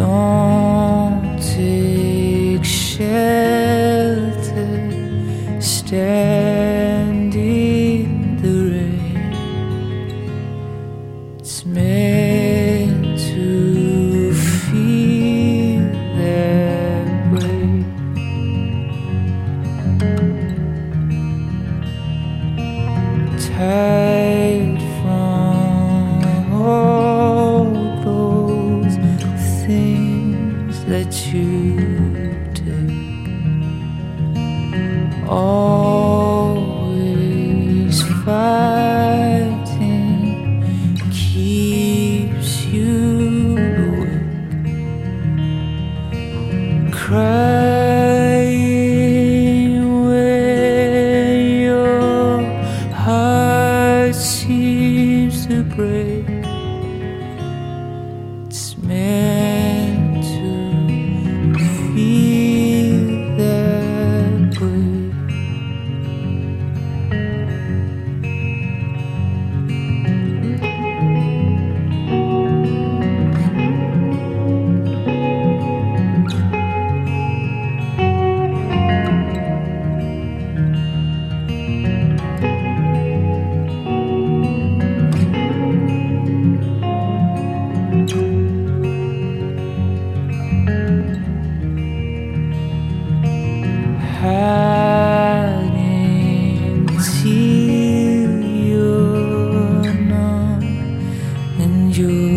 Don't take shelter, stand in the rain. It's meant to feel that way. Tired from all those things that you take, always fighting keeps you awake, crying when your heart seems to break. It's meant to feel that way. Hiding till you're numb and you're